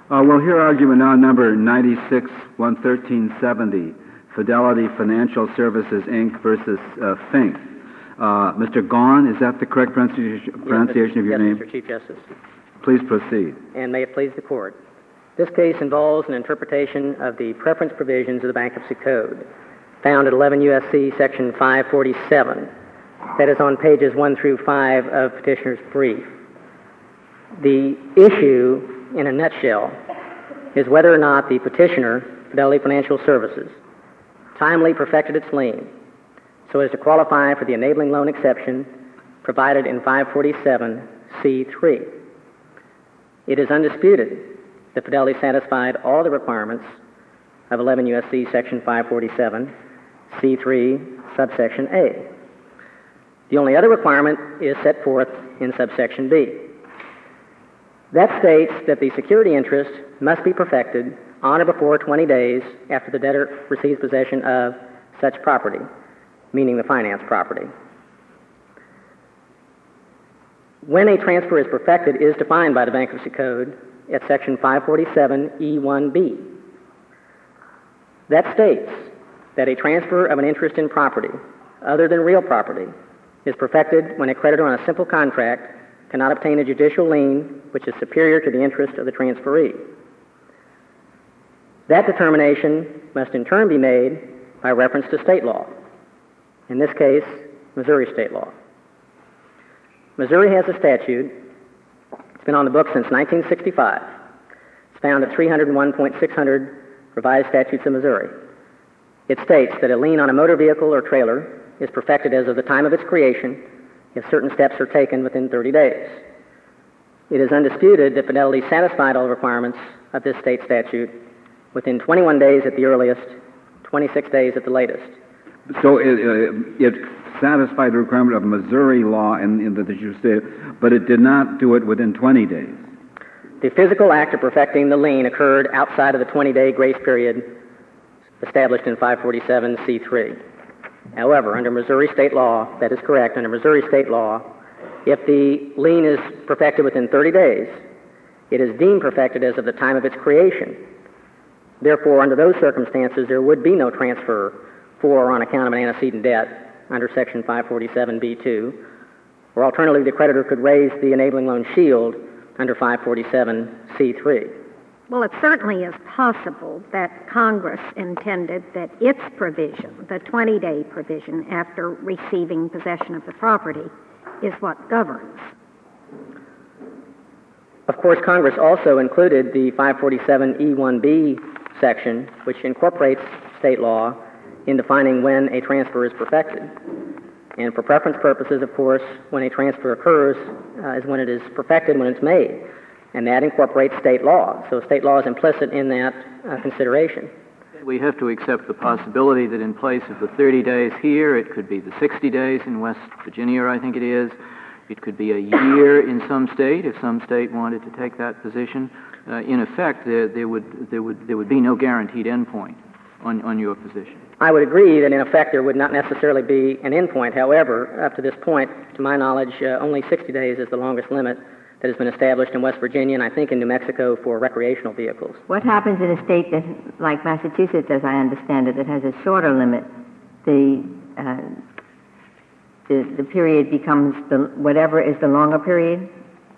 We'll hear argument now number 96-11370, Fidelity Financial Services, Inc. versus Fink. Mr. Gaughan, is that the correct pronunciation of your name? Yes, Mr. Chief Justice. Please proceed. And may it please the Court. This case involves an interpretation of the preference provisions of the Bankruptcy Code, found at 11 U.S.C. Section 547. That is on pages 1 through 5 of Petitioner's brief. The issue, in a nutshell, is whether or not the petitioner, Fidelity Financial Services, timely perfected its lien so as to qualify for the enabling loan exception provided in 547C3. It is undisputed that Fidelity satisfied all the requirements of 11 U.S.C. Section 547C3, subsection A. The only other requirement is set forth in subsection B. That states that the security interest must be perfected on or before 20 days after the debtor receives possession of such property, meaning the finance property. When a transfer is perfected is defined by the Bankruptcy Code at Section 547E1B. That states that a transfer of an interest in property, other than real property, is perfected when a creditor on a simple contract cannot obtain a judicial lien which is superior to the interest of the transferee. That determination must in turn be made by reference to state law, in this case, Missouri state law. Missouri has a statute. It's been on the books since 1965. It's found at 301.600 Revised Statutes of Missouri. It states that a lien on a motor vehicle or trailer is perfected as of the time of its creation if certain steps are taken within 30 days. It is undisputed that Fidelity satisfied all the requirements of this state statute within 21 days at the earliest, 26 days at the latest. So it satisfied the requirement of Missouri law in that you said, but it did not do it within 20 days. The physical act of perfecting the lien occurred outside of the 20-day grace period established in 547C3. However, under Missouri state law, that is correct, under Missouri state law, if the lien is perfected within 30 days, it is deemed perfected as of the time of its creation. Therefore, under those circumstances, there would be no transfer for or on account of an antecedent debt under Section 547B2, or alternatively, the creditor could raise the enabling loan shield under 547C3. Well, it certainly is possible that Congress intended that its provision, the 20-day provision after receiving possession of the property, is what governs. Of course, Congress also included the 547E1B section, which incorporates state law in defining when a transfer is perfected. And for preference purposes, of course, when a transfer occurs is when it is perfected, when it's made. And that incorporates state law. So state law is implicit in that consideration. We have to accept the possibility that in place of the 30 days here, it could be the 60 days in West Virginia, I think it is. It could be a year in some state, if some state wanted to take that position. In effect, there would be no guaranteed endpoint on your position. I would agree that in effect there would not necessarily be an endpoint. However, up to this point, to my knowledge, only 60 days is the longest limit that has been established in West Virginia and I think in New Mexico for recreational vehicles. What happens in a state that, like Massachusetts, as I understand it, that has a shorter limit? The period becomes whatever is the longer period?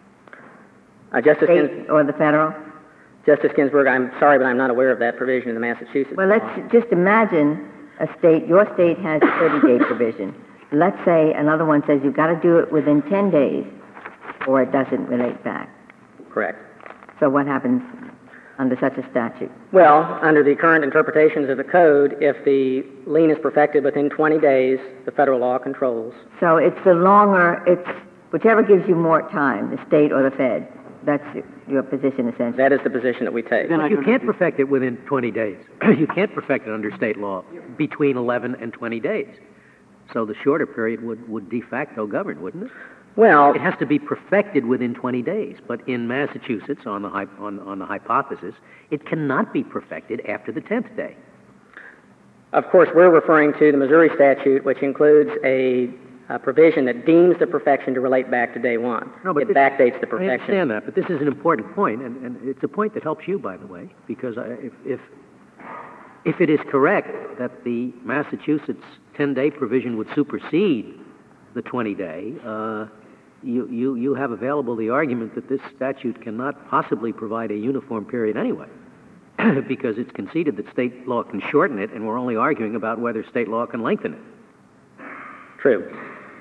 State or the federal? Justice Ginsburg, I'm sorry, but I'm not aware of that provision in the Massachusetts law. Well, let's just imagine a state, your state has a 30-day provision. Let's say another one says you've got to do it within 10 days or it doesn't relate back. Correct. So what happens under such a statute? Well, under the current interpretations of the code, if the lien is perfected within 20 days, the federal law controls. So it's the longer, it's whichever gives you more time, the state or the Fed. That's your position, essentially. That is the position that we take. But you can't perfect it within 20 days. You can't perfect it under state law between 11 and 20 days. So the shorter period would de facto govern, wouldn't it? Well, it has to be perfected within 20 days. But in Massachusetts, on the hypothesis, it cannot be perfected after the 10th day. Of course, we're referring to the Missouri statute, which includes a provision that deems the perfection to relate back to day one. No, but it backdates the I perfection. understand that, but this is an important point, and it's a point that helps you, by the way, because if it is correct that the Massachusetts 10-day provision would supersede the 20-day, you have available the argument that this statute cannot possibly provide a uniform period anyway, because it's conceded that state law can shorten it, and we're only arguing about whether state law can lengthen it. True.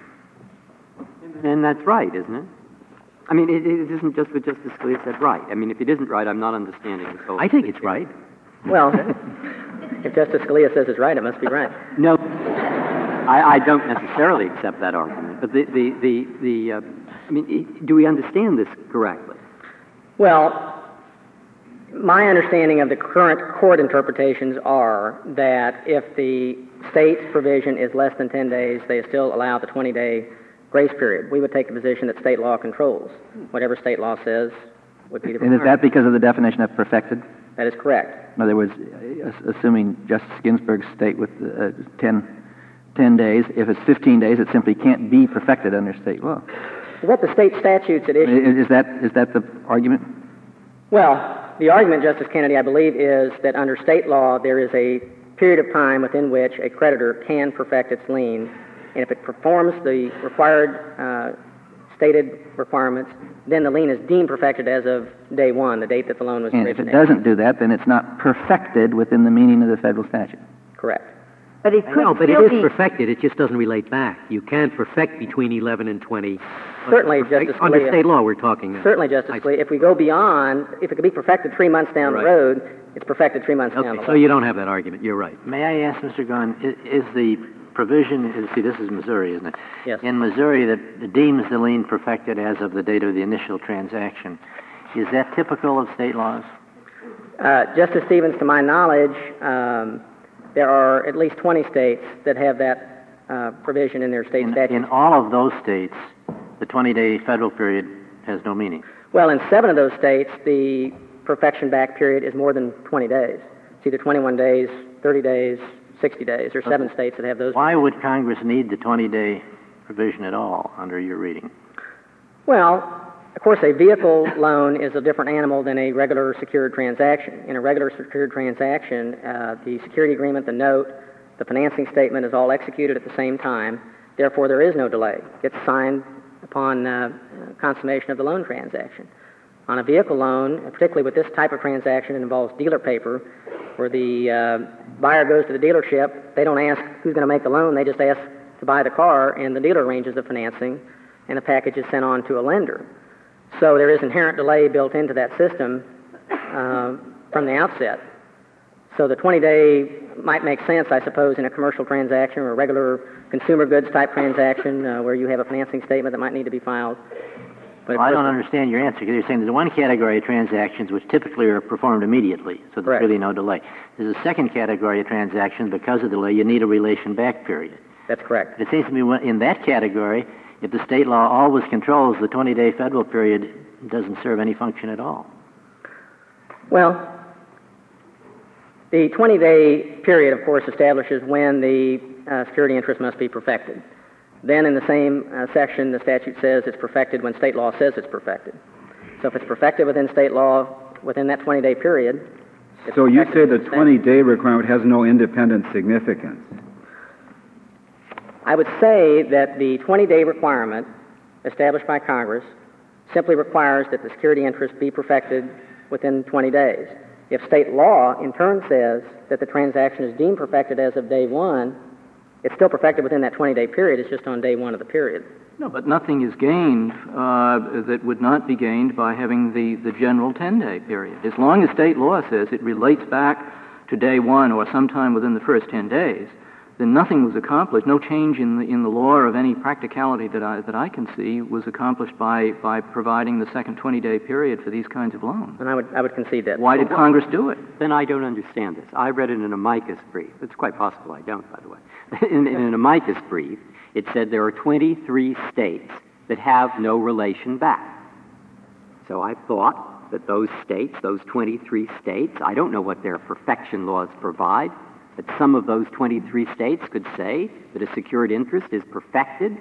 And that's right, isn't it? I mean, it isn't just what Justice Scalia said right. I mean, if it isn't right, I'm not understanding this whole... I think it's right. Well, if Justice Scalia says it's right, it must be right. No, I don't necessarily accept that argument. But I mean, do we understand this correctly? Well, my understanding of the current court interpretations are that if the state's provision is less than 10 days, they still allow the 20-day grace period. We would take the position that state law controls. Whatever state law says would be the And is that because of the definition of perfected? That is correct. In other words, assuming Justice Ginsburg's state with 10 days, if it's 15 days, it simply can't be perfected under state law. What the state statutes that issue... Is that the argument? Well, the argument, Justice Kennedy, I believe, is that under state law there is a period of time within which a creditor can perfect its lien, and if it performs the required stated requirements, then the lien is deemed perfected as of day one, the date that the loan was originated. And if it doesn't do that, then it's not perfected within the meaning of the federal statute. Correct. But it could But it still is be... perfected. It just doesn't relate back. You can't perfect between 11 and 20. Certainly, Justice Scalia. Under state law, we're talking. Certainly, Justice Scalia. If we go beyond, if it could be perfected 3 months down the road, it's perfected 3 months down the road. So you don't have that argument. You're right. May I ask, Mr. Gahn, is the provision, see, this is Missouri, isn't it? Yes. In Missouri, that deems the lien perfected as of the date of the initial transaction. Is that typical of state laws? Justice Stevens, to my knowledge, there are at least 20 states that have that provision in their state statutes. In all of those states, the 20-day federal period has no meaning. Well, in 7 of those states, the perfection back period is more than 20 days. It's either 21 days, 30 days, 60 days. There are 7 states that have those. Why would Congress need the 20-day provision at all, under your reading? Well, of course, a vehicle loan is a different animal than a regular secured transaction. In a regular secured transaction, the security agreement, the note, the financing statement is all executed at the same time. Therefore, there is no delay. It's signed upon consummation of the loan transaction. On a vehicle loan, particularly with this type of transaction, it involves dealer paper, where the buyer goes to the dealership. They don't ask who's going to make the loan. They just ask to buy the car, and the dealer arranges the financing, and the package is sent on to a lender. So there is inherent delay built into that system from the outset. So the 20-day might make sense, I suppose, in a commercial transaction or a regular consumer goods type transaction where you have a financing statement that might need to be filed. But Well, I don't understand your answer, because you're saying there's one category of transactions which typically are performed immediately, so there's Correct. really no delay. There's a second category of transactions, because of delay, you need a relation back period. That's correct. It seems to me in that category, if the state law always controls, the 20-day federal period doesn't serve any function at all. Well, the 20-day period, of course, establishes when the security interest must be perfected. Then in the same section, the statute says it's perfected when state law says it's perfected. So if it's perfected within state law within that 20-day period... So you say the 20-day requirement has no independent significance? I would say that the 20-day requirement established by Congress simply requires that the security interest be perfected within 20 days. If state law, in turn, says that the transaction is deemed perfected as of day one, it's still perfected within that 20-day period. It's just on day one of the period. No, but nothing is gained that would not be gained by having the general 10-day period. As long as state law says it relates back to day one or sometime within the first 10 days, then nothing was accomplished. No change in the law of any practicality that I can see was accomplished by providing the second 20-day period for these kinds of loans. And I would concede that. Why did Congress do it? Then I don't understand this. I read it in an amicus brief. It's quite possible I don't, by the way. In an amicus brief, it said there are 23 states that have no relation back. So I thought that those states, those 23 states, I don't know what their perfection laws provide, but some of those 23 states could say that a secured interest is perfected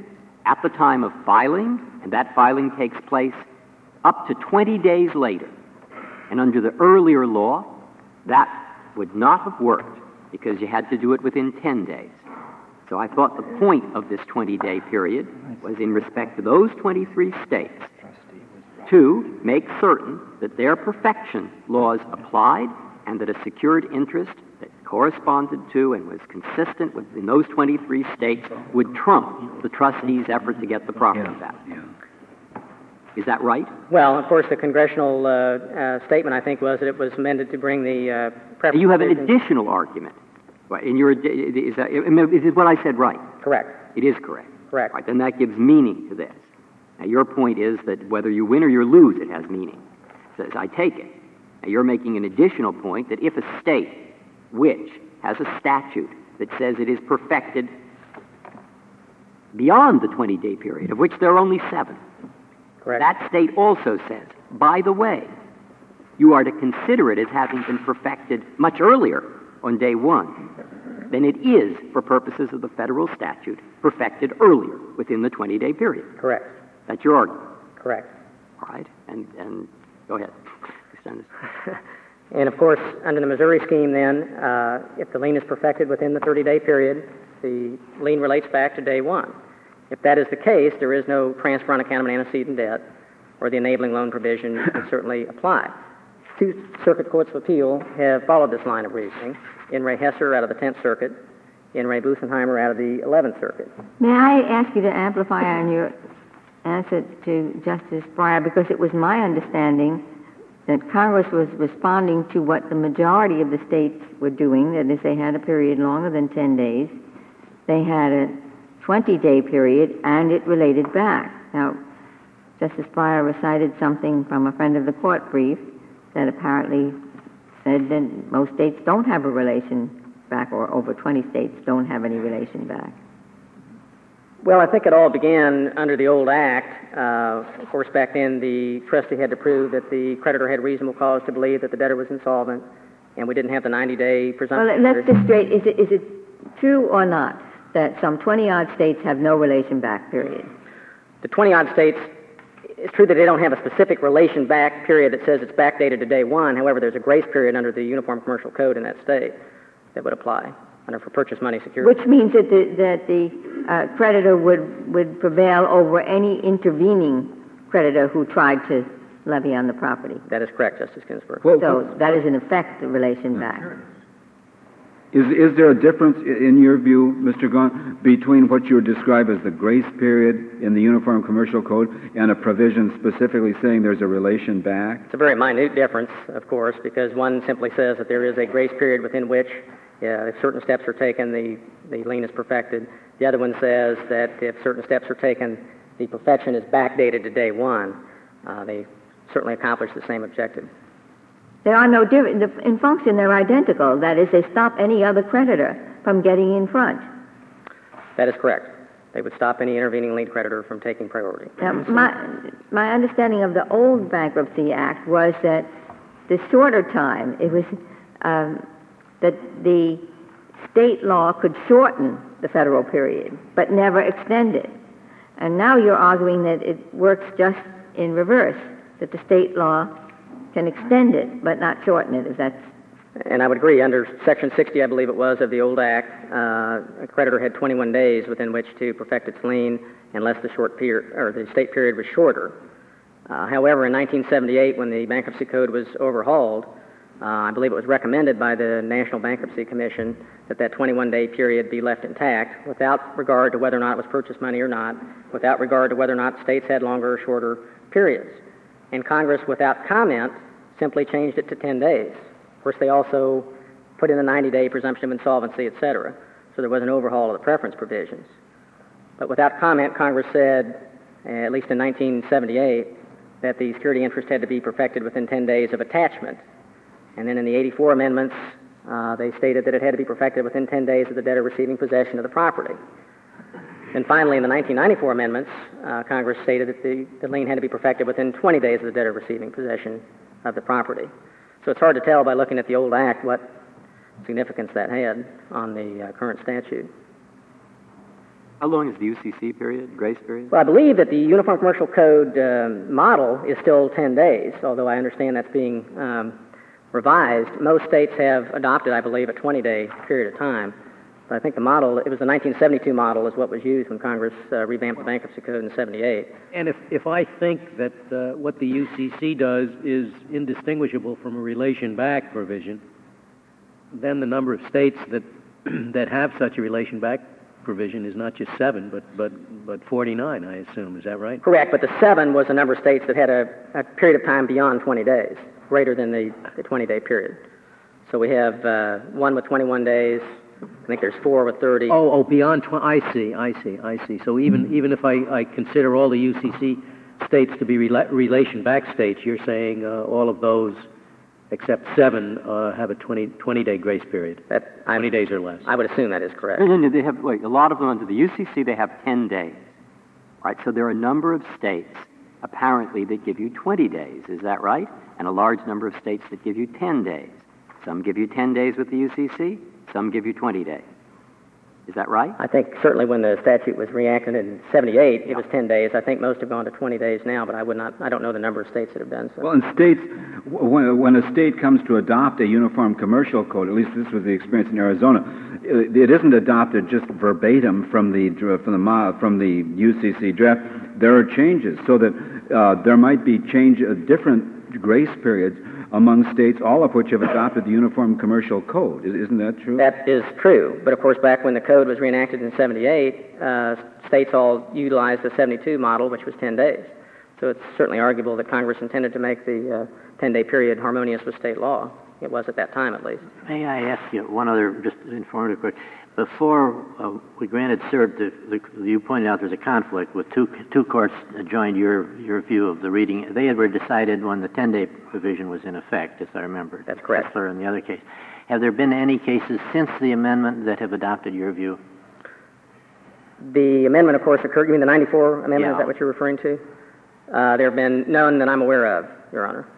at the time of filing, and that filing takes place up to 20 days later. And under the earlier law, that would not have worked because you had to do it within 10 days. So I thought the point of this 20-day period was in respect to those 23 states to make certain that their perfection laws applied and that a secured interest that corresponded to and was consistent within those 23 states would trump the trustee's effort to get the property back. Is that right? Well, of course, the congressional statement, I think, was that it was amended to bring the preference. You have an additional argument. In your, is what I said right? Correct. It is correct. Correct. Right, then that gives meaning to this. Now, your point is that whether you win or you lose, it has meaning. So, as I take it. Now, you're making an additional point that if a state which has a statute that says it is perfected beyond the 20-day period, of which there are only 7, correct, that state also says, by the way, you are to consider it as having been perfected much earlier on day 1 than it is, for purposes of the federal statute, perfected earlier within the 20-day period. correct, That's your argument. correct. All right, and go ahead. And of course, under the Missouri scheme then, if the lien is perfected within the 30-day period, the lien relates back to day 1. If that is the case, there is no transfer on account of an antecedent debt, or the enabling loan provision would certainly apply. 2 circuit courts of appeal have followed this line of reasoning. In Ray Hesser out of the 10th Circuit, in Ray Busenheimer out of the 11th Circuit. May I ask you to amplify on your answer to Justice Breyer, because it was my understanding that Congress was responding to what the majority of the states were doing, that is, they had a period longer than 10 days. They had a 20-day period, and it related back. Now, Justice Breyer recited something from a friend of the court brief that apparently said that most states don't have a relation back, or over 20 states don't have any relation back. Well, I think it all began under the old Act. Of course, back then, the trustee had to prove that the creditor had reasonable cause to believe that the debtor was insolvent, and we didn't have the 90-day presumption. Well, let's just straight, is it true or not that some 20-odd states have no relation back period? The 20-odd states, it's true that they don't have a specific relation back period that says it's backdated to day 1. However, there's a grace period under the Uniform Commercial Code in that state that would apply under for purchase money security. Which means that the creditor would prevail over any intervening creditor who tried to levy on the property. That is correct, Justice Ginsburg. So that is in effect the relation back. Is there a difference, in your view, Mr. Gahn, between what you describe as the grace period in the Uniform Commercial Code and a provision specifically saying there's a relation back? It's a very minute difference, of course, because one simply says that there is a grace period within which, if certain steps are taken, the lien is perfected. The other one says that if certain steps are taken, the perfection is backdated to day 1. They certainly accomplish the same objective. There are no different. In function, they're identical. That is, they stop any other creditor from getting in front. That is correct. They would stop any intervening lien creditor from taking priority. Now, my understanding of the old Bankruptcy Act was that the shorter time, it was that the state law could shorten the federal period, but never extend it. And now you're arguing that it works just in reverse, that the state law can extend it, but not shorten it, if that's... And I would agree. Under Section 60, I believe it was, of the old Act, a creditor had 21 days within which to perfect its lien, unless the short period, or the state period was shorter. However, in 1978, when the Bankruptcy Code was overhauled, I believe it was recommended by the National Bankruptcy Commission that that 21-day period be left intact without regard to whether or not it was purchase money or not, without regard to whether or not states had longer or shorter periods. And Congress, without comment, simply changed it to 10 days. Of course, they also put in the 90-day presumption of insolvency, etc. So there was an overhaul of the preference provisions. But without comment, Congress said, at least in 1978, that the security interest had to be perfected within 10 days of attachment. And then in the 84 amendments, they stated that it had to be perfected within 10 days of the debtor receiving possession of the property. And finally, in the 1994 amendments, Congress stated that the lien had to be perfected within 20 days of the debtor receiving possession of the property. So it's hard to tell by looking at the old Act what significance that had on the current statute. How long is the UCC period, grace period? Well, I believe that the Uniform Commercial Code model is still 10 days, although I understand that's being revised. Most states have adopted, I believe, a 20-day period of time. But I think the model, it was the 1972 model, is what was used when Congress revamped the Bankruptcy Code in 78. And if I think that what the UCC does is indistinguishable from a relation back provision, then the number of states that that have such a relation back provision is not just 7, but 49, I assume. Is that right? Correct, but the 7 was the number of states that had a period of time beyond 20 days, greater than the 20-day period. So we have 1 with 21 days. I think there's 4 with 30. Oh, beyond 20. I see. So even if I consider all the UCC states to be relation back states, you're saying all of those except 7 have a 20-day grace period. 20 days or less. I would assume that is correct. No, they have, a lot of them under the UCC, they have 10 days. Right, so there are a number of states, apparently, that give you 20 days. Is that right? And a large number of states that give you 10 days. Some give you 10 days with the UCC. Some give you 20 days. Is that right? I think certainly when the statute was reenacted in 78, it was 10 days. I think most have gone to 20 days now, but I don't know the number of states that have done so. Well, in states, when a state comes to adopt a uniform commercial code, at least this was the experience in Arizona, it isn't adopted just verbatim from the UCC draft. There are changes, so that there might be different grace periods among states, all of which have adopted the Uniform Commercial Code. Isn't that true? That is true. But, of course, back when the code was reenacted in 78, states all utilized the 72 model, which was 10 days. So it's certainly arguable that Congress intended to make the 10-day period harmonious with state law. It was at that time, at least. May I ask you one other just informative question? Before we granted cert, you pointed out there's a conflict with two courts joined your view of the reading. They were decided when the 10-day provision was in effect, as I remember. That's correct. Kessler in the other case. Have there been any cases since the amendment that have adopted your view? The amendment, of course, occurred. You mean the 94 amendment? Yeah. Is that what you're referring to? There have been none that I'm aware of, Your Honor.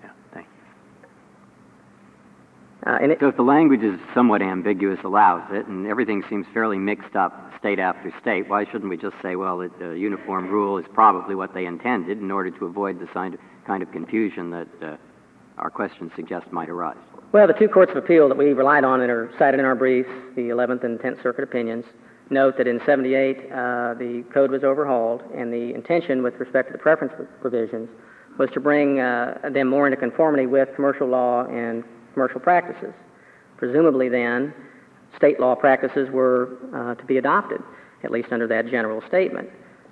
So if the language is somewhat ambiguous, allows it, and everything seems fairly mixed up state after state, why shouldn't we just say, well, the uniform rule is probably what they intended in order to avoid the kind of confusion that our questions suggest might arise? Well, the two courts of appeal that we relied on and are cited in our briefs, the 11th and 10th Circuit opinions, note that in 78 the code was overhauled, and the intention with respect to the preference provisions was to bring them more into conformity with commercial law and commercial practices. Presumably then, state law practices were to be adopted, at least under that general statement.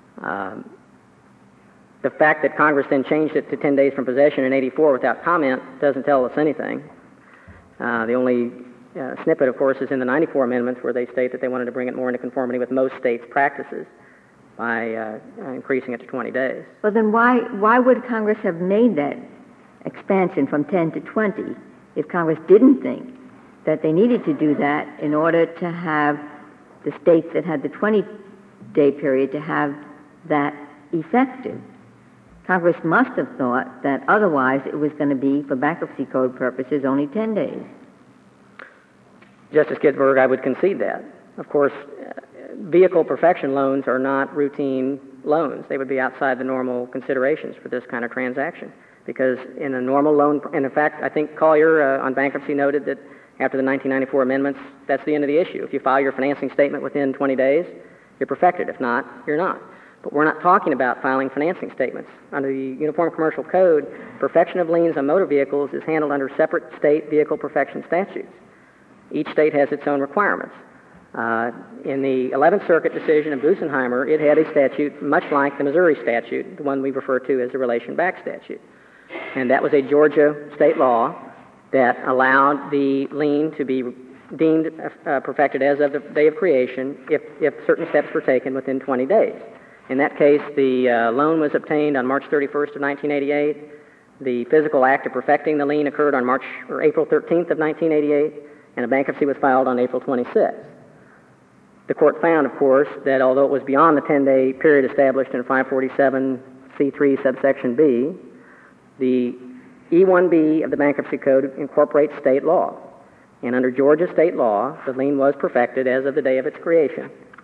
The fact that Congress then changed it to 10 days from possession in 84 without comment doesn't tell us anything. The only snippet, of course, is in the 94 amendments where they state that they wanted to bring it more into conformity with most states' practices by increasing it to 20 days. Well, then why would Congress have made that expansion from 10 to 20 if Congress didn't think that they needed to do that in order to have the states that had the 20-day period to have that effective? Congress must have thought that otherwise it was going to be, for bankruptcy code purposes, only 10 days. Justice Ginsburg, I would concede that. Of course, vehicle perfection loans are not routine loans. They would be outside the normal considerations for this kind of transaction. Because in a normal loan, and in fact, I think Collier on bankruptcy noted that after the 1994 amendments, that's the end of the issue. If you file your financing statement within 20 days, you're perfected. If not, you're not. But we're not talking about filing financing statements. Under the Uniform Commercial Code, perfection of liens on motor vehicles is handled under separate state vehicle perfection statutes. Each state has its own requirements. In the 11th Circuit decision of Busenheimer, it had a statute much like the Missouri statute, the one we refer to as the relation back statute. And that was a Georgia state law that allowed the lien to be deemed perfected as of the day of creation if certain steps were taken within 20 days. In that case, the loan was obtained on March 31st of 1988. The physical act of perfecting the lien occurred on April 13th of 1988, and a bankruptcy was filed on April 26th. The court found, of course, that although it was beyond the 10-day period established in 547C3 subsection B, the E1B of the Bankruptcy Code incorporates state law. And under Georgia state law, the lien was perfected as of the day of its creation.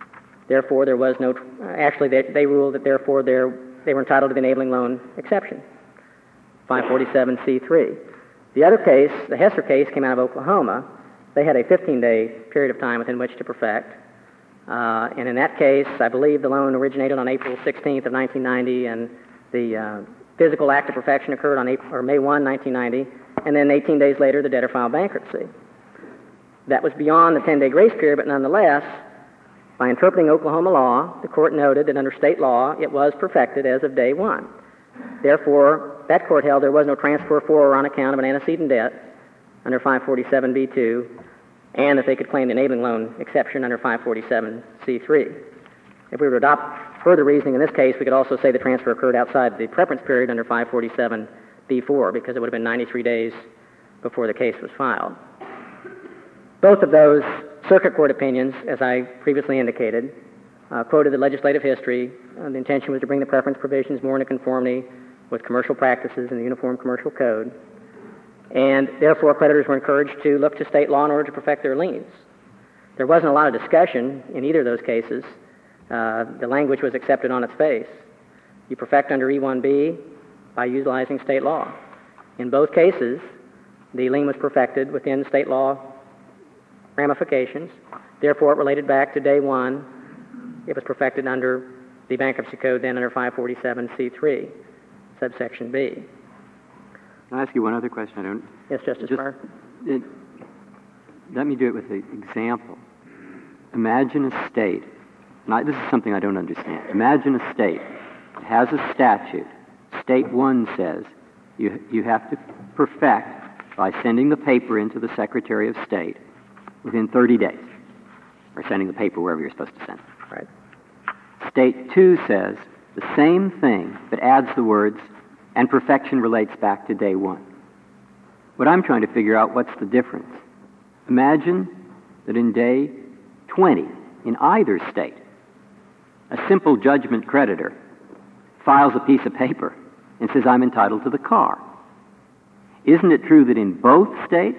Therefore, there was no, actually, they ruled that therefore they were entitled to the enabling loan exception, 547C3. The other case, the Hester case, came out of Oklahoma. They had a 15-day period of time within which to perfect. And in that case, I believe the loan originated on April 16th of 1990, and the physical act of perfection occurred on May 1, 1990, and then 18 days later, the debtor filed bankruptcy. That was beyond the 10-day grace period, but nonetheless, by interpreting Oklahoma law, the court noted that under state law, it was perfected as of day one. Therefore, that court held there was no transfer for or on account of an antecedent debt under 547B2, and that they could claim the enabling loan exception under 547C3. If we were to adopt further reasoning in this case, we could also say the transfer occurred outside the preference period under 547B4, because it would have been 93 days before the case was filed. Both of those circuit court opinions, as I previously indicated, quoted the legislative history. The intention was to bring the preference provisions more into conformity with commercial practices in the Uniform Commercial Code, and therefore creditors were encouraged to look to state law in order to perfect their liens. There wasn't a lot of discussion in either of those cases. The language was accepted on its face. You perfect under E1B by utilizing state law. In both cases, the lien was perfected within state law ramifications. Therefore, it related back to day one. It was perfected under the Bankruptcy Code, then under 547C3, subsection B. Can I ask you one other question? Yes, Justice Breyer. Let me do it with an example. Imagine a state, this is something I don't understand. Imagine a state that has a statute. State 1 says you have to perfect by sending the paper into the Secretary of State within 30 days, or sending the paper wherever you're supposed to send it. Right. State 2 says the same thing, but adds the words, and perfection relates back to day one. What I'm trying to figure out, what's the difference? Imagine that in day 20, in either state, a simple judgment creditor files a piece of paper and says, I'm entitled to the car. Isn't it true that in both states,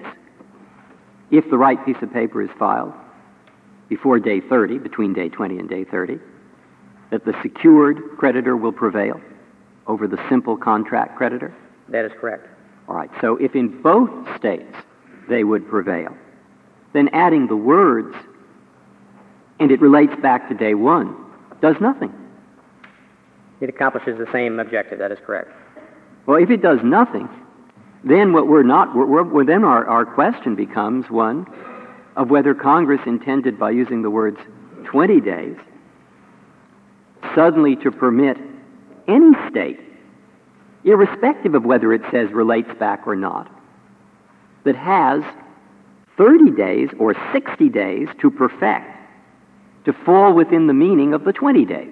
if the right piece of paper is filed before day 30, between day 20 and day 30, that the secured creditor will prevail over the simple contract creditor? That is correct. All right, so if in both states they would prevail, then adding the words, and it relates back to day one, does nothing. It accomplishes the same objective. That is correct. Well, if it does nothing, then then our question becomes one of whether Congress intended, by using the words 20 days, suddenly to permit any state, irrespective of whether it says relates back or not, that has 30 days or 60 days to perfect, to fall within the meaning of the 20 days.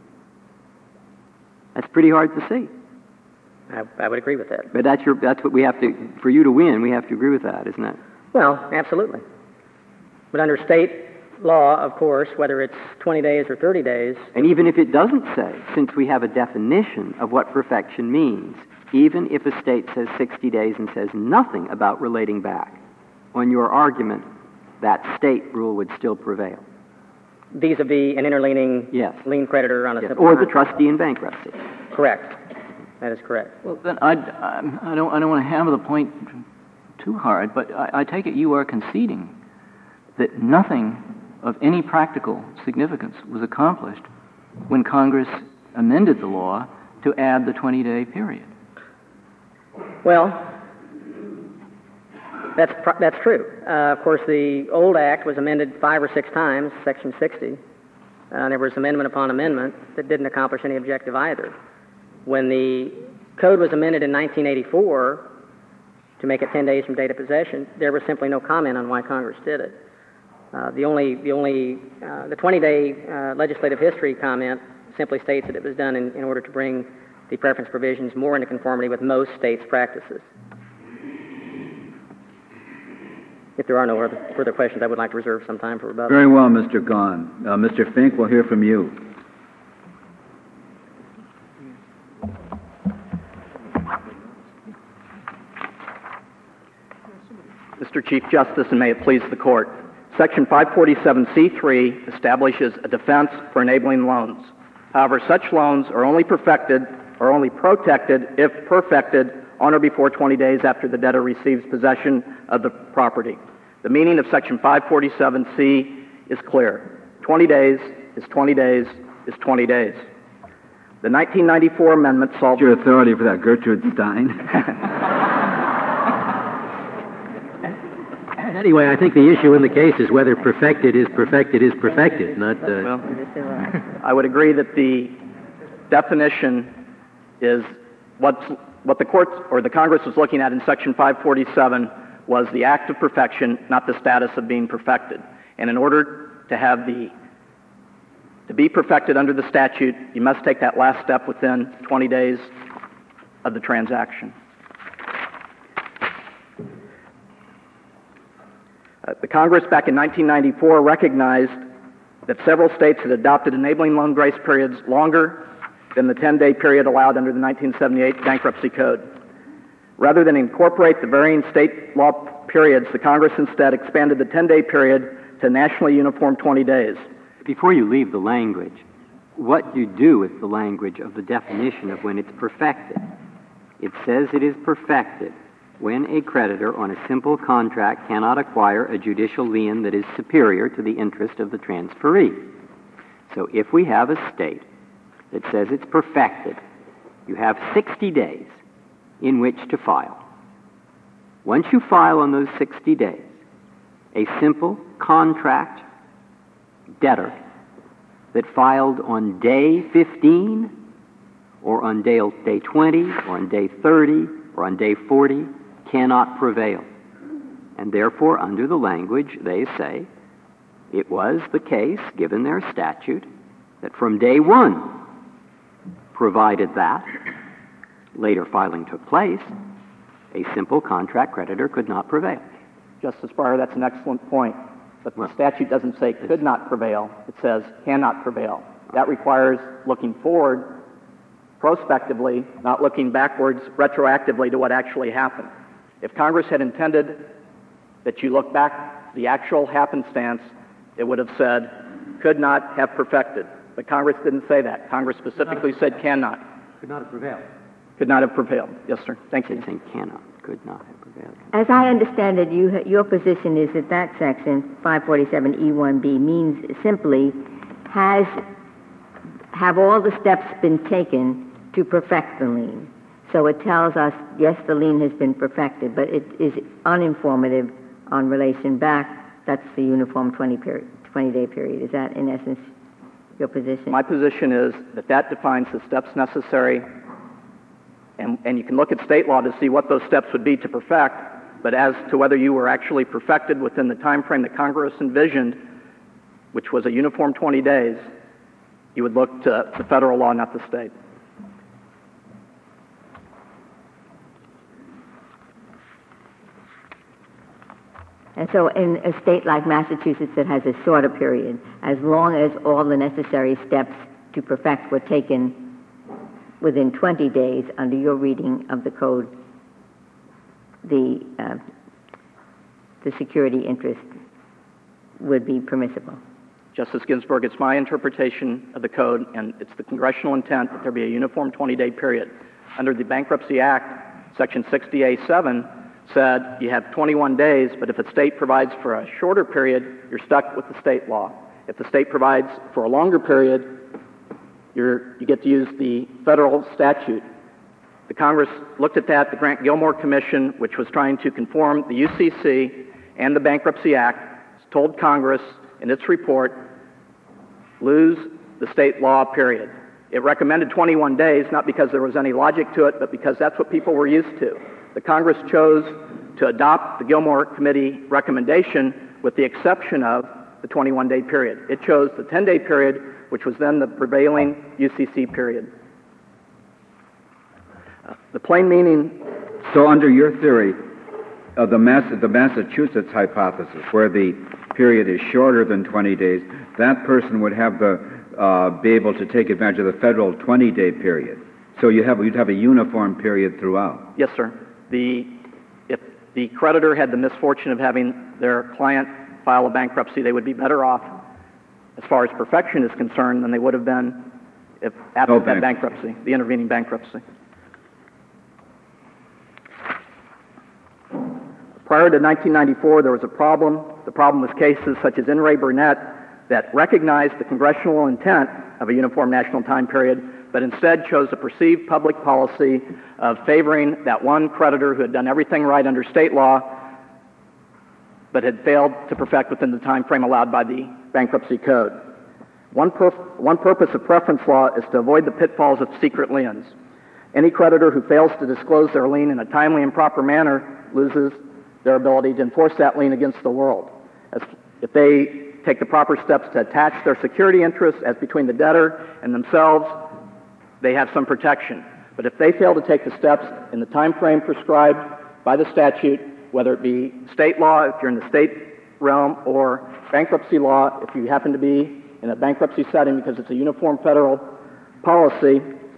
That's pretty hard to see. I would agree with that. But that's what we have to, for you to win, we have to agree with that, isn't it? Well, absolutely. But under state law, of course, whether it's 20 days or 30 days... And even if it doesn't say, since we have a definition of what perfection means, even if a state says 60 days and says nothing about relating back, on your argument, that state rule would still prevail. Vis-a-vis an interleaning lien creditor on a simple or the trustee in bankruptcy. Correct. That is correct. Well, then I don't want to hammer the point too hard, but I take it you are conceding that nothing of any practical significance was accomplished when Congress amended the law to add the 20-day period. Well, that's true. Of course, the old Act was amended 5 or 6 times, Section 60. There was amendment upon amendment that didn't accomplish any objective either. When the Code was amended in 1984 to make it 10 days from date of possession, there was simply no comment on why Congress did it. The 20-day legislative history comment simply states that it was done in order to bring the preference provisions more into conformity with most states' practices. If there are no further questions, I would like to reserve some time for rebuttal. Very well, Mr. Gahn. Mr. Fink, we'll hear from you. Mr. Chief Justice, and may it please the Court, Section 547C3 establishes a defense for enabling loans. However, such loans are only protected if perfected on or before 20 days after the debtor receives possession of the property. The meaning of Section 547C is clear. 20 days is 20 days is 20 days. The 1994 amendment solved... Your authority for that, Gertrude Stein. Anyway, I think the issue in the case is whether perfected is perfected, not... Well, I would agree that the definition is what the court or the Congress was looking at in Section 547 was the act of perfection, not the status of being perfected. And in order to be perfected under the statute, you must take that last step within 20 days of the transaction. The Congress back in 1994 recognized that several states had adopted enabling loan grace periods longer than the 10-day period allowed under the 1978 Bankruptcy Code. Rather than incorporate the varying state law periods, the Congress instead expanded the 10-day period to nationally uniform 20 days. Before you leave the language, what you do with the language of the definition of when it's perfected. It says it is perfected when a creditor on a simple contract cannot acquire a judicial lien that is superior to the interest of the transferee. So if we have a state that says it's perfected, you have 60 days in which to file. Once you file on those 60 days, a simple contract debtor that filed on day 15 or on day 20 or on day 30 or on day 40 cannot prevail. And therefore, under the language, they say it was the case, given their statute, that from day one, provided that later filing took place, a simple contract creditor could not prevail. Justice Breyer, that's an excellent point. But the statute doesn't say could not prevail. It says cannot prevail. That requires looking forward prospectively, not looking backwards retroactively to what actually happened. If Congress had intended that you look back the actual happenstance, it would have said could not have perfected. But Congress didn't say that. Congress specifically said cannot. Could not have prevailed. Could not have prevailed. Yes, sir. Thank you. They say cannot, could not have prevailed. As I understand it, your position is that that section, 547E1B, means simply have all the steps been taken to perfect the lien. So it tells us, yes, the lien has been perfected, but it is uninformative on relation back. That's the uniform 20-day period. Is that, in essence, your position? My position is that defines the steps necessary, and you can look at state law to see what those steps would be to perfect, but as to whether you were actually perfected within the time frame that Congress envisioned, which was a uniform 20 days, you would look to the federal law, not the state. And so in a state like Massachusetts that has a shorter period, as long as all the necessary steps to perfect were taken within 20 days under your reading of the code, the security interest would be permissible. Justice Ginsburg, it's my interpretation of the code, and it's the congressional intent that there be a uniform 20-day period. Under the Bankruptcy Act, Section 60A7 said you have 21 days, but if a state provides for a shorter period, you're stuck with the state law. If the state provides for a longer period, you get to use the federal statute. The Congress looked at that. The Grant-Gilmore Commission, which was trying to conform the UCC and the Bankruptcy Act, told Congress in its report, lose the state law period. It recommended 21 days, not because there was any logic to it, but because that's what people were used to. The Congress chose to adopt the Gilmore Committee recommendation with the exception of the 21-day period. It chose the 10-day period, which was then the prevailing UCC period. The plain meaning... So under your theory of the Massachusetts hypothesis, where the period is shorter than 20 days, that person would have be able to take advantage of the federal 20-day period. So you'd have a uniform period throughout. Yes, sir. If the creditor had the misfortune of having their client file a bankruptcy, they would be better off as far as perfection is concerned than they would have been if after that bankruptcy, the intervening bankruptcy. Prior to 1994, there was a problem. The problem was cases such as In re Burnett that recognized the congressional intent of a uniform national time period, but instead chose a perceived public policy of favoring that one creditor who had done everything right under state law, but had failed to perfect within the time frame allowed by the bankruptcy code. One purpose of preference law is to avoid the pitfalls of secret liens. Any creditor who fails to disclose their lien in a timely and proper manner loses their ability to enforce that lien against the world. If they take the proper steps to attach their security interests as between the debtor and themselves, they have some protection. But if they fail to take the steps in the time frame prescribed by the statute, whether it be state law, if you're in the state realm, or bankruptcy law, if you happen to be in a bankruptcy setting because it's a uniform federal policy,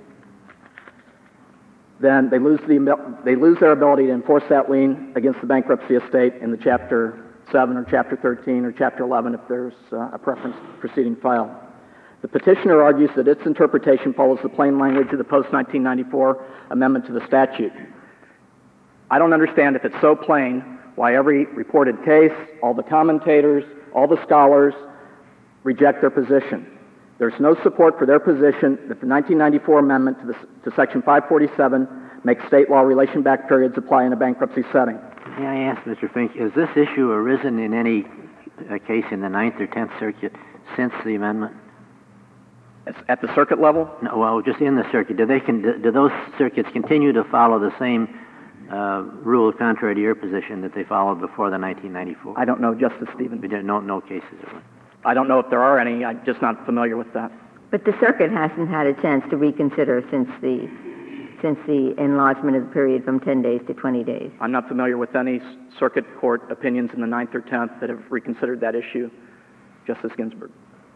then they lose their ability to enforce that lien against the bankruptcy estate in the Chapter 7 or Chapter 13 or Chapter 11 if there's a preference proceeding filed. The petitioner argues that its interpretation follows the plain language of the post-1994 amendment to the statute. I don't understand, if it's so plain, why every reported case, all the commentators, all the scholars reject their position. There's no support for their position that the 1994 amendment to Section 547 makes state law relation-back periods apply in a bankruptcy setting. May I ask, Mr. Fink, has this issue arisen in any case in the 9th or 10th Circuit since the amendment? At the circuit level? No, well, just in the circuit. Do those circuits continue to follow the same rule contrary to your position that they followed before the 1994? I don't know, Justice Stevens. No cases of it. I don't know if there are any. I'm just not familiar with that. But the circuit hasn't had a chance to reconsider since the enlargement of the period from 10 days to 20 days. I'm not familiar with any circuit court opinions in the 9th or 10th that have reconsidered that issue, Justice Ginsburg.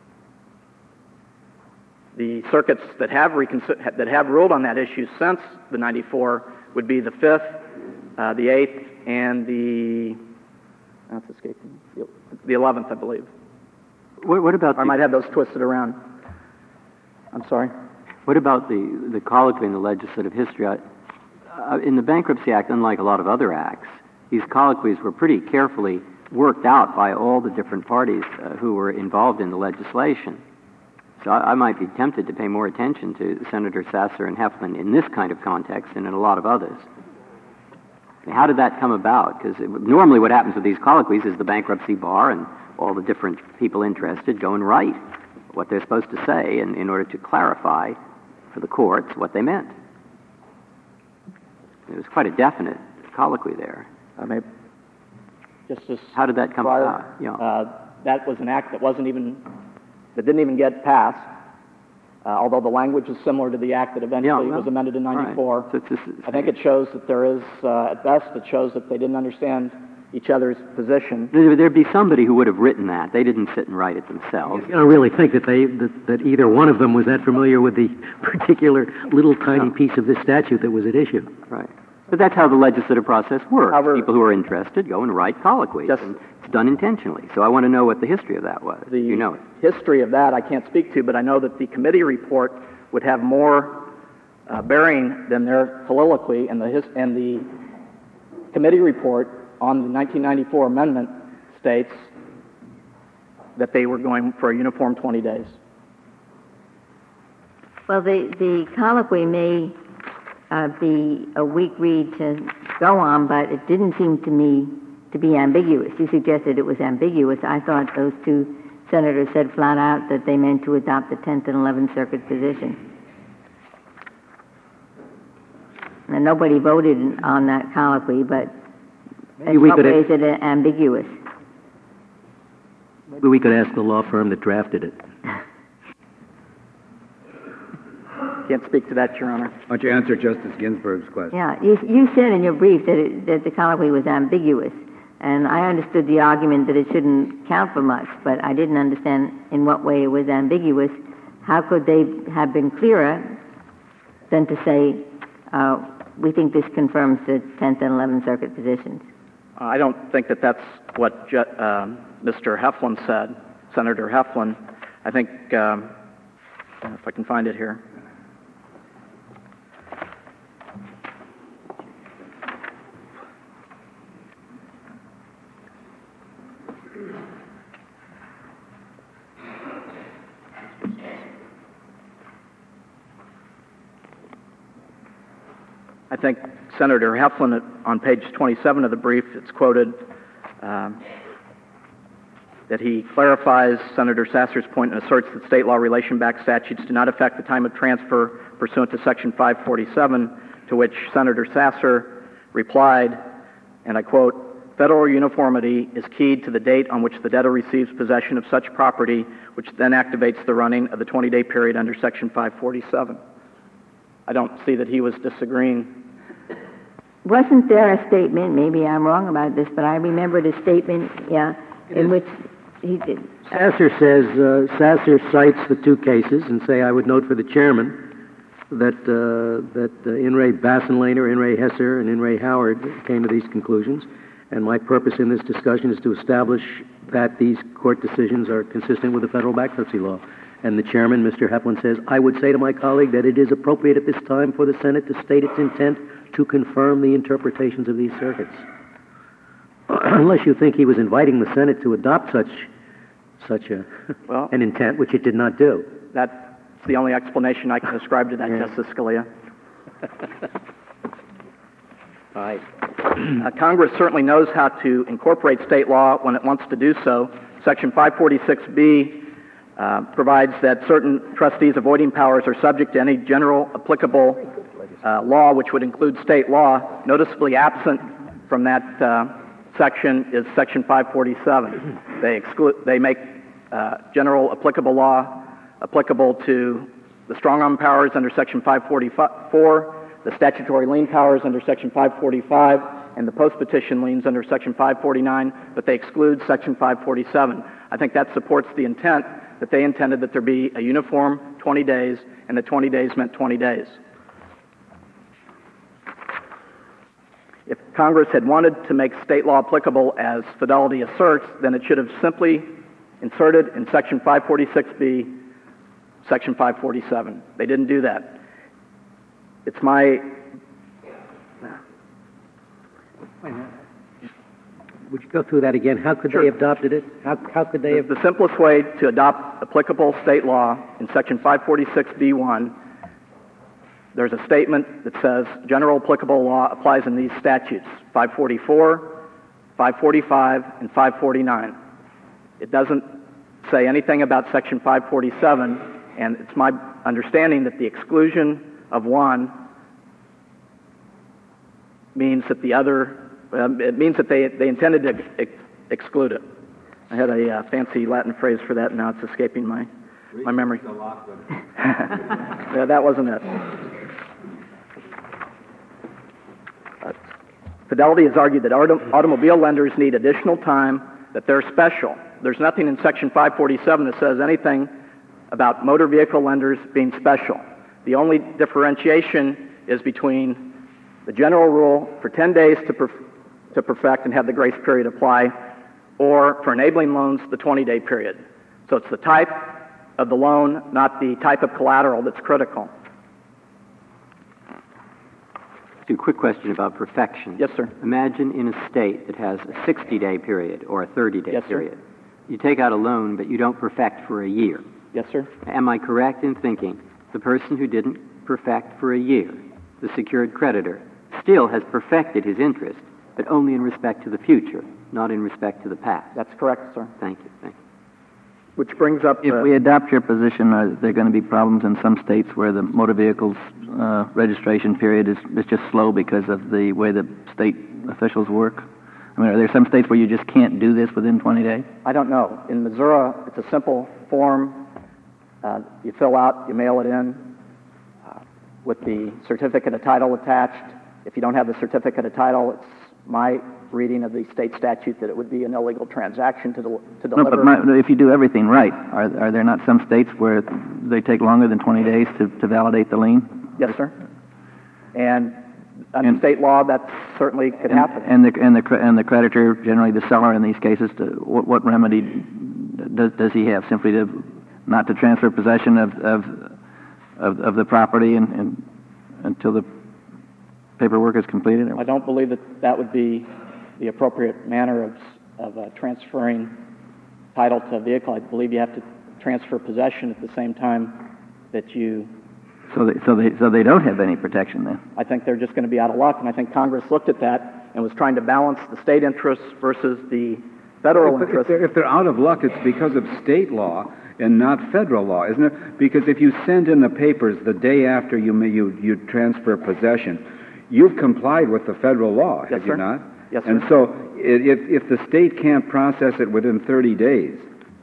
The circuits that have ruled on that issue since the 94 would be the 5th, the 8th, and the 11th, I believe. What about? I might have those twisted around. I'm sorry. What about the colloquy in the legislative history? In the Bankruptcy Act, unlike a lot of other acts, these colloquies were pretty carefully worked out by all the different parties who were involved in the legislation. So I might be tempted to pay more attention to Senator Sasser and Heflin in this kind of context than in a lot of others. How did that come about? Because normally what happens with these colloquies is the bankruptcy bar and all the different people interested go and write what they're supposed to say in order to clarify for the courts what they meant. It was quite a definite colloquy there. How did that come about? That was an act that didn't even get passed, although the language is similar to the act that eventually was amended in 94. Right. So I think it shows that there is, at best, it shows that they didn't understand each other's position. There'd be somebody who would have written that. They didn't sit and write it themselves. You don't really think that either one of them was that familiar with the particular little tiny piece of this statute that was at issue. Right. But that's how the legislative process works. People who are interested go and write colloquies, and it's done intentionally. So I want to know what the history of that was. You know it. History of that I can't speak to, but I know that the committee report would have more bearing than their colloquy, and the committee report on the 1994 amendment states that they were going for a uniform 20 days. Well, the colloquy may be a weak read to go on, but it didn't seem to me to be ambiguous. You suggested it was ambiguous. I thought those two senators said flat out that they meant to adopt the 10th and 11th Circuit position. And nobody voted on that colloquy, but in what ways is it ambiguous? Maybe we could ask the law firm that drafted it. Can't speak to that, Your Honor. Why don't you answer Justice Ginsburg's question? Yeah, you said in your brief that the colloquy was ambiguous, and I understood the argument that it shouldn't count for much, but I didn't understand in what way it was ambiguous. How could they have been clearer than to say, we think this confirms the 10th and 11th Circuit positions? I don't think that that's what Mr. Heflin said, Senator Heflin. I think, if I can find it here. I think Senator Heflin, on page 27 of the brief, it's quoted that he clarifies Senator Sasser's point and asserts that state law relation-backed statutes do not affect the time of transfer pursuant to Section 547, to which Senator Sasser replied, and I quote, "Federal uniformity is keyed to the date on which the debtor receives possession of such property, which then activates the running of the 20-day period under Section 547. I don't see that he was disagreeing. Wasn't there a statement, maybe I'm wrong about this, but I remembered a statement, in which he did. Sasser says, Sasser cites the two cases and say, I would note for the chairman that In re Bassenlaner, In re Hesser, and In re Howard came to these conclusions, and my purpose in this discussion is to establish that these court decisions are consistent with the federal bankruptcy law. And the chairman, Mr. Heflin, says, I would say to my colleague that it is appropriate at this time for the Senate to state its intent to confirm the interpretations of these circuits. Unless you think he was inviting the Senate to adopt such an intent, which it did not do. That's the only explanation I can ascribe to that, Justice Scalia. Congress certainly knows how to incorporate state law when it wants to do so. Section 546B provides that certain trustees' avoiding powers are subject to any general applicable law, which would include state law. Noticeably absent from that section is Section 547. They make general applicable law applicable to the strong-arm powers under Section 544, the statutory lien powers under Section 545, and the post-petition liens under Section 549, but they exclude Section 547. I think that supports the intent that they intended that there be a uniform 20 days, and the 20 days meant 20 days. If Congress had wanted to make state law applicable as Fidelity asserts, then it should have simply inserted in Section 546B Section 547. They didn't do that. It's my... Would you go through that again? How could they have adopted it? How could they have... The simplest way to adopt applicable state law in Section 546B1, there's a statement that says general applicable law applies in these statutes, 544, 545, and 549. It doesn't say anything about Section 547, and it's my understanding that the exclusion of one means that the other, it means that they intended to exclude it. I had a fancy Latin phrase for that, and now it's escaping my memory. Yeah, that wasn't it. Fidelity has argued that automobile lenders need additional time, that they're special. There's nothing in Section 547 that says anything about motor vehicle lenders being special. The only differentiation is between the general rule for 10 days to perfect and have the grace period apply, or for enabling loans, the 20-day period. So it's the type of the loan, not the type of collateral, that's critical. A quick question about perfection. Yes, sir. Imagine in a state that has a 60-day period or a 30-day period. You take out a loan, but you don't perfect for a year. Yes, sir. Am I correct in thinking the person who didn't perfect for a year, the secured creditor, still has perfected his interest, but only in respect to the future, not in respect to the past? That's correct, sir. Thank you. Thank you. Which brings up... If we adopt your position, are there going to be problems in some states where the motor vehicles registration period is just slow because of the way the state officials work? I mean, are there some states where you just can't do this within 20 days? I don't know. In Missouri, it's a simple form. You fill out, you mail it in with the certificate of title attached. If you don't have the certificate of title, it's my reading of the state statute that it would be an illegal transaction to deliver. No, but if you do everything right, are there not some states where they take longer than 20 days to validate the lien? Yes, sir. And Under state law, that certainly could happen. And the creditor, generally the seller in these cases, what remedy does he have? Simply not to transfer possession of the property until the paperwork is completed? I don't believe that would be the appropriate manner of transferring title to a vehicle. I believe you have to transfer possession at the same time that you... So they don't have any protection then? I think they're just going to be out of luck, and I think Congress looked at that and was trying to balance the state interests versus the federal interests. If they're out of luck, it's because of state law and not federal law, isn't it? Because if you send in the papers the day after you transfer possession, you've complied with the federal law, have you not? Yes, sir. And so if the state can't process it within 30 days,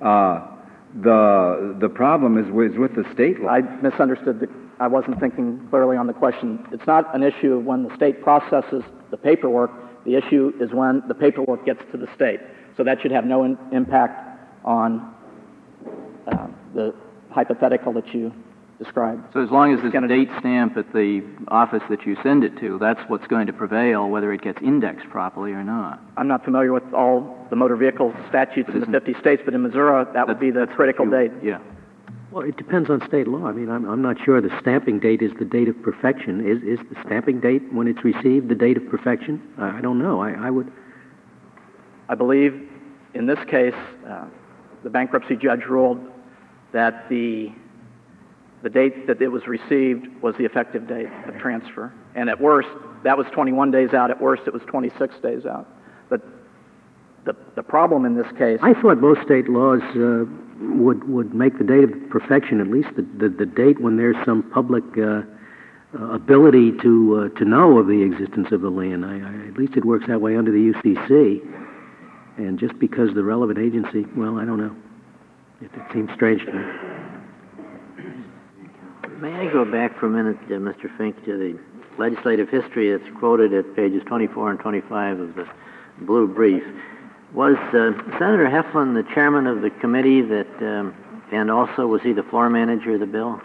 the problem is with the state law. I misunderstood. I wasn't thinking clearly on the question. It's not an issue of when the state processes the paperwork. The issue is when the paperwork gets to the state. So that should have no impact on the hypothetical that you described. So as long as there's a date stamp at the office that you send it to, that's what's going to prevail, whether it gets indexed properly or not. I'm not familiar with all the motor vehicle statutes in the 50 states, but in Missouri, that would be the critical date. Yeah. Well, it depends on state law. I mean, I'm not sure the stamping date is the date of perfection. Is the stamping date when it's received the date of perfection? I don't know. I believe in this case, the bankruptcy judge ruled that the date that it was received was the effective date of transfer. And at worst, that was 21 days out. At worst, it was 26 days out. But the problem in this case... I thought most state laws would make the date of perfection at least the date when there's some public ability to know of the existence of the land. At least it works that way under the UCC. And just because the relevant agency, well, I don't know. It seems strange to me. May I go back for a minute, Mr. Fink, to the legislative history that's quoted at pages 24 and 25 of the blue brief? Was Senator Heflin the chairman of the committee that, and also was he the floor manager of the bill?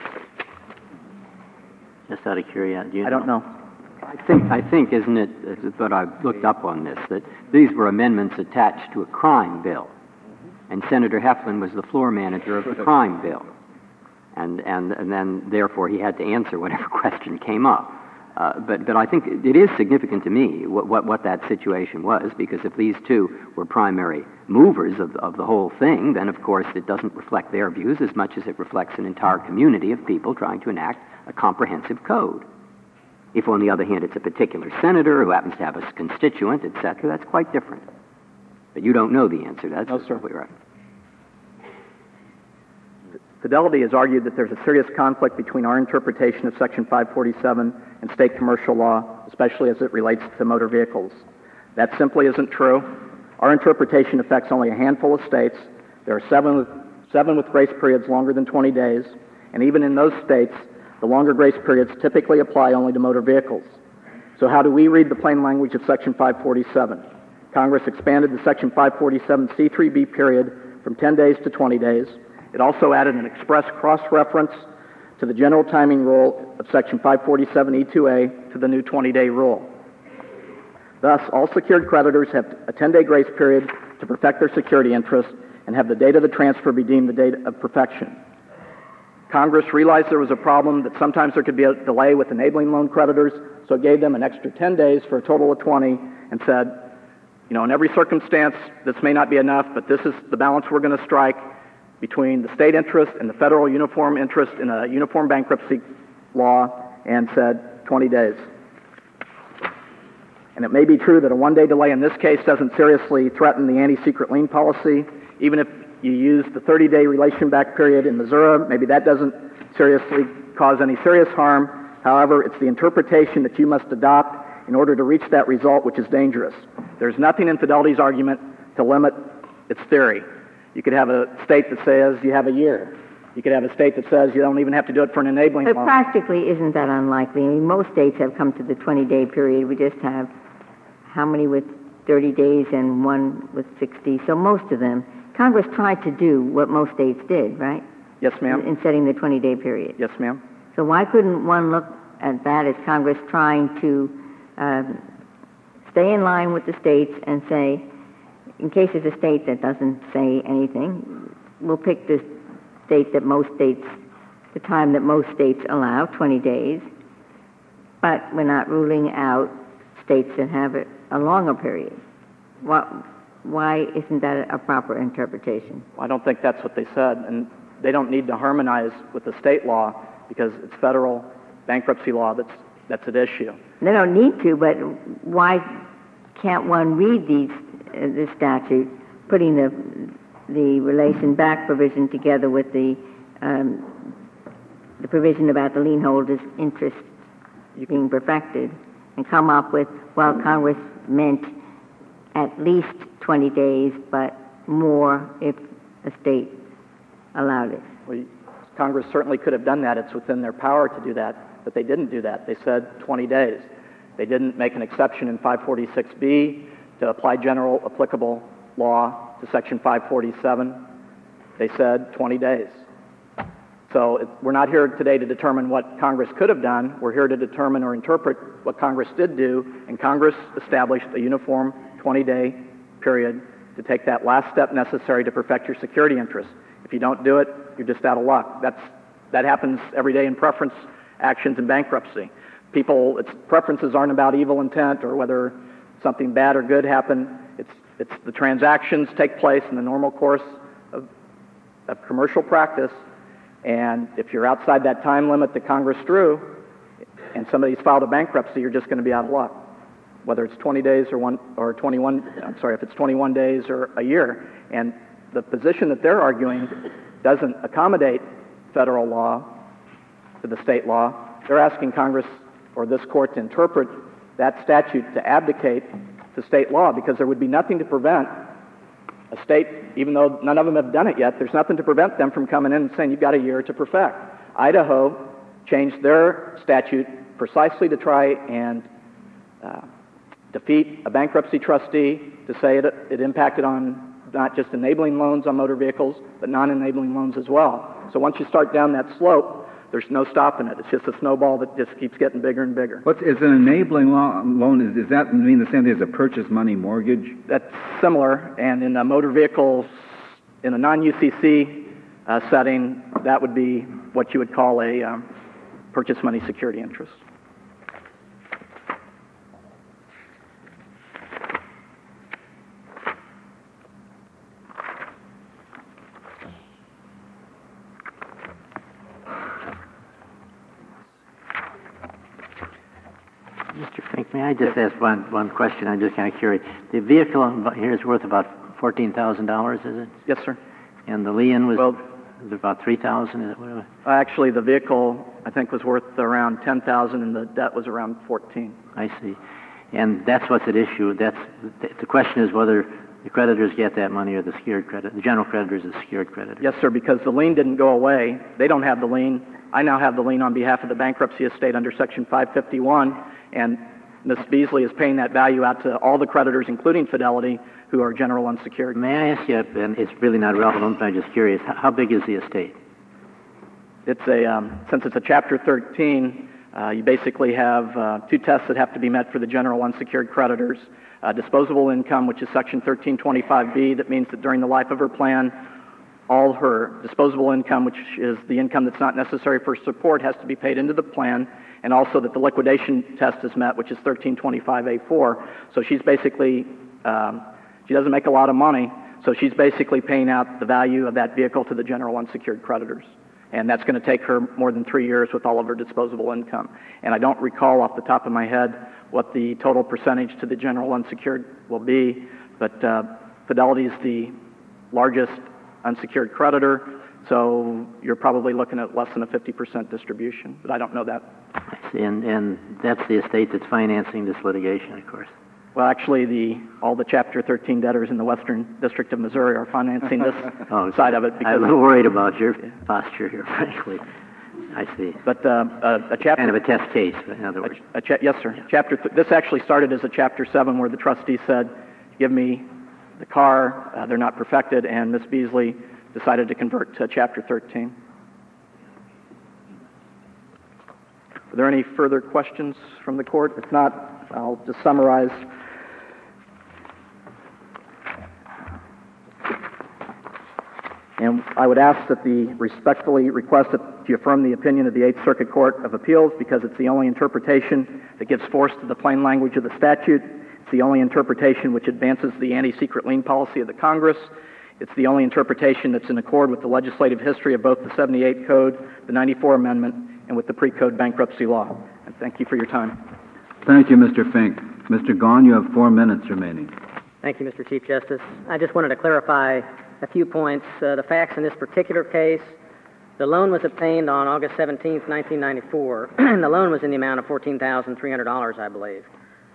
Just out of curiosity. I don't know. I think, isn't it, but I've looked up on this, that these were amendments attached to a crime bill. And Senator Heflin was the floor manager of the crime bill. And then, therefore, he had to answer whatever question came up. But I think it is significant to me what that situation was, because if these two were primary movers of the whole thing, then, of course, it doesn't reflect their views as much as it reflects an entire community of people trying to enact a comprehensive code. If, on the other hand, it's a particular senator who happens to have a constituent, etc., that's quite different. But you don't know the answer. That's no, sir. Right. Fidelity has argued that there's a serious conflict between our interpretation of Section 547 and state commercial law, especially as it relates to motor vehicles. That simply isn't true. Our interpretation affects only a handful of states. There are seven with grace periods longer than 20 days, and even in those states, the longer grace periods typically apply only to motor vehicles. So how do we read the plain language of Section 547? Congress expanded the Section 547 C3B period from 10 days to 20 days. It also added an express cross-reference to the general timing rule of Section 547E2A to the new 20-day rule. Thus, all secured creditors have a 10-day grace period to perfect their security interest and have the date of the transfer be deemed the date of perfection. Congress realized there was a problem, that sometimes there could be a delay with enabling loan creditors, so it gave them an extra 10 days for a total of 20 and said, in every circumstance, this may not be enough, but this is the balance we're going to strike between the state interest and the federal uniform interest in a uniform bankruptcy law, and said 20 days. And it may be true that a one-day delay in this case doesn't seriously threaten the anti-secret lien policy. Even if you use the 30-day relation back period in Missouri, maybe that doesn't seriously cause any serious harm. However, it's the interpretation that you must adopt in order to reach that result, which is dangerous. There's nothing in Fidelity's argument to limit its theory. You could have a state that says you have a year. You could have a state that says you don't even have to do it for an enabling But loan. practically isn't that unlikely? I mean, most states have come to the 20-day period. We just have how many with 30 days and one with 60? So most of them. Congress tried to do what most states did, right? Yes, ma'am. In setting the 20-day period. Yes, ma'am. So why couldn't one look at that as Congress trying to stay in line with the states and say, in case there's a state that doesn't say anything, we'll pick the state that the time that most states allow, 20 days, but we're not ruling out states that have a longer period. Why isn't that a proper interpretation? I don't think that's what they said, and they don't need to harmonize with the state law because it's federal bankruptcy law that's at issue. They don't need to, but why can't one read this statute, putting the relation back provision together with the provision about the lien holder's interest being perfected, and come up with, well, Congress meant at least 20 days, but more if a state allowed it? Well, Congress certainly could have done that. It's within their power to do that, but they didn't do that. They said 20 days. They didn't make an exception in 546B to apply general applicable law to Section 547. They said 20 days. So we're not here today to determine what Congress could have done. We're here to determine or interpret what Congress did do, and Congress established a uniform 20-day period to take that last step necessary to perfect your security interests. If you don't do it, you're just out of luck. That happens every day in preference actions in bankruptcy. Its preferences aren't about evil intent or whether something bad or good happened. It's the transactions take place in the normal course of commercial practice, and if you're outside that time limit that Congress drew and somebody's filed a bankruptcy, you're just going to be out of luck, whether it's 20 days or 21, if it's 21 days or a year. And the position that they're arguing doesn't accommodate federal law to the state law. They're asking Congress or this court to interpret that statute to abdicate to state law, because there would be nothing to prevent a state, even though none of them have done it yet, there's nothing to prevent them from coming in and saying, you've got a year to perfect. Idaho changed their statute precisely to try and defeat a bankruptcy trustee, to say it impacted on not just enabling loans on motor vehicles, but non-enabling loans as well. So once you start down that slope, there's no stopping it. It's just a snowball that just keeps getting bigger and bigger. Is an enabling loan, does that mean the same thing as a purchase money mortgage? That's similar, and in motor vehicles, in a non-UCC setting, that would be what you would call a purchase money security interest. Mr. Fink, may I just ask one question? I'm just kind of curious. The vehicle here is worth about $14,000, is it? Yes, sir. And the lien was about $3,000, is it whatever? Actually, the vehicle, I think, was worth around $10,000, and the debt was around $14,000. I see. And that's what's at issue. The question is whether the creditors get that money or the general creditors, the secured creditors. Yes, sir, because the lien didn't go away. They don't have the lien. I now have the lien on behalf of the bankruptcy estate under Section 551, and Ms. Beasley is paying that value out to all the creditors, including Fidelity, who are general unsecured. May I ask you, and it's really not relevant, but I'm just curious, how big is the estate? It's since it's a Chapter 13, you basically have two tests that have to be met for the general unsecured creditors. Disposable income, which is Section 1325B, that means that during the life of her plan, all her disposable income, which is the income that's not necessary for support, has to be paid into the plan, and also that the liquidation test is met, which is 1325A4. So she's basically, she doesn't make a lot of money, so she's basically paying out the value of that vehicle to the general unsecured creditors. And that's going to take her more than 3 years with all of her disposable income. And I don't recall off the top of my head what the total percentage to the general unsecured will be, but Fidelity is the largest unsecured creditor, so you're probably looking at less than a 50% distribution, but I don't know that. And that's the estate that's financing this litigation, of course. Well, actually, all the Chapter 13 debtors in the Western District of Missouri are financing this side of it. I'm a little worried about your posture here, frankly. I see. But a chapter... Kind of a test case, in other words. Yes, sir. This actually started as a Chapter 7 where the trustee said, give me the car, they're not perfected, and Ms. Beasley decided to convert to Chapter 13. Are there any further questions from the court? If not, I'll just summarize. And I would ask that respectfully request that you affirm the opinion of the Eighth Circuit Court of Appeals because it's the only interpretation that gives force to the plain language of the statute. It's the only interpretation which advances the anti-secret lien policy of the Congress. It's the only interpretation that's in accord with the legislative history of both the 78 Code, the 94 Amendment, and with the pre-code bankruptcy law. And thank you for your time. Thank you, Mr. Fink. Mr. Gahn, you have 4 minutes remaining. Thank you, Mr. Chief Justice. I just wanted to clarify a few points. The facts in this particular case, the loan was obtained on August 17th, 1994, and the loan was in the amount of $14,300, I believe.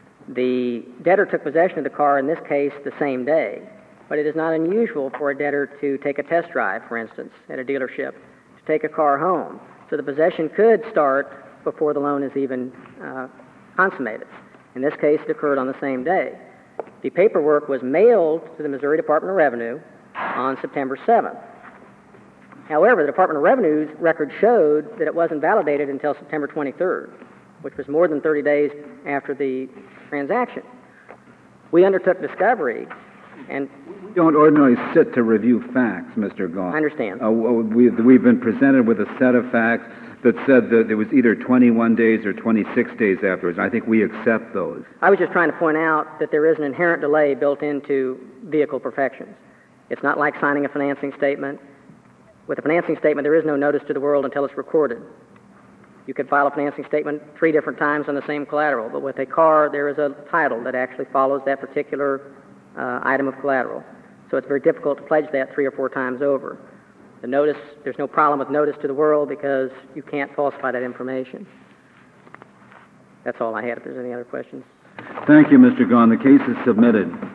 The debtor took possession of the car in this case the same day, but it is not unusual for a debtor to take a test drive, for instance, at a dealership, to take a car home. So the possession could start before the loan is even consummated. In this case, it occurred on the same day. The paperwork was mailed to the Missouri Department of Revenue on September 7th. However, the Department of Revenue's record showed that it wasn't validated until September 23rd, which was more than 30 days after the transaction. We undertook discovery, and we don't ordinarily sit to review facts, Mr. Gahn. I understand. We've been presented with a set of facts that said that it was either 21 days or 26 days afterwards. I think we accept those. I was just trying to point out that there is an inherent delay built into vehicle perfections. It's not like signing a financing statement. With a financing statement, there is no notice to the world until it's recorded. You could file a financing statement 3 different times on the same collateral, but with a car, there is a title that actually follows that particular item of collateral. So it's very difficult to pledge that 3 or 4 times over. The notice, there's no problem with notice to the world because you can't falsify that information. That's all I had. If there's any other questions. Thank you, Mr. Gahn. The case is submitted.